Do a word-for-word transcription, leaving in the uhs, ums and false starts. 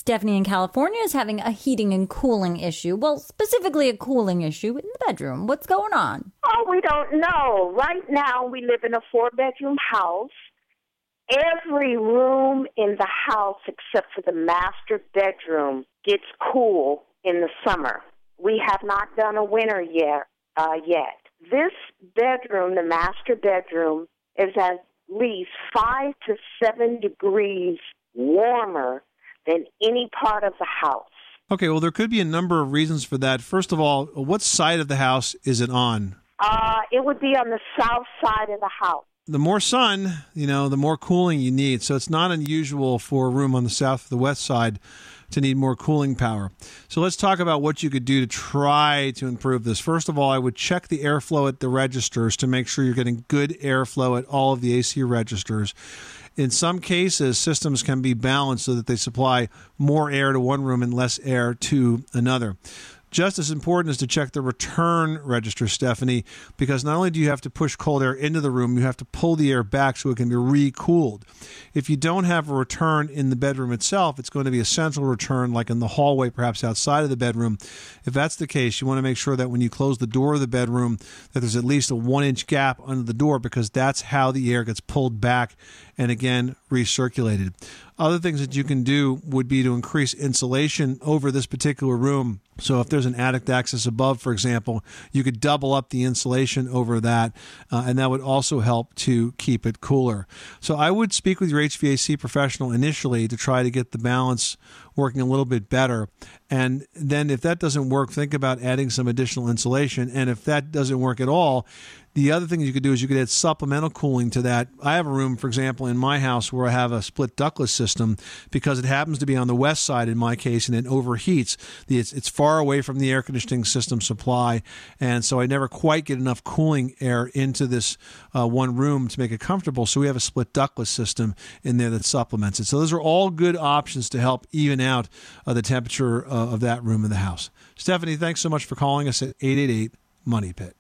Stephanie in California is having a heating and cooling issue. Well, specifically a cooling issue in the bedroom. What's going on? Oh, we don't know. Right now, we live in a four-bedroom house. Every room in the house except for the master bedroom gets cool in the summer. We have not done a winter yet. Uh, yet. This bedroom, the master bedroom, is at least five to seven degrees warmer than any part of the house. Okay, well, there could be a number of reasons for that. First of all, what side of the house is it on? Uh, it would be on the south side of the house. The more sun, you know, the more cooling you need. So it's not unusual for a room on the south or the west side to need more cooling power. So let's talk about what you could do to try to improve this. First of all, I would check the airflow at the registers to make sure you're getting good airflow at all of the A C registers. In some cases, systems can be balanced so that they supply more air to one room and less air to another. Just as important is to check the return register, Stephanie, because not only do you have to push cold air into the room, you have to pull the air back so it can be recooled. If you don't have a return in the bedroom itself, it's going to be a central return, like in the hallway, perhaps outside of the bedroom. If that's the case, you want to make sure that when you close the door of the bedroom, that there's at least a one-inch gap under the door, because that's how the air gets pulled back and, again, recirculated. Other things that you can do would be to increase insulation over this particular room. So if there's an attic access above, for example, you could double up the insulation over that, uh, and that would also help to keep it cooler. So I would speak with your H V A C professional initially to try to get the balance working a little bit better. And then if that doesn't work, think about adding some additional insulation. And if that doesn't work at all, the other thing you could do is you could add supplemental cooling to that. I have a room, for example, in my house where I have a split ductless system because it happens to be on the west side in my case, and it overheats. It's, it's far away from the air conditioning system supply, and so I never quite get enough cooling air into this uh, one room to make it comfortable. So we have a split ductless system in there that supplements it. So those are all good options to help even out uh, the temperature uh, of that room in the house. Stephanie, thanks so much for calling us at eight eight eight, MONEY PIT.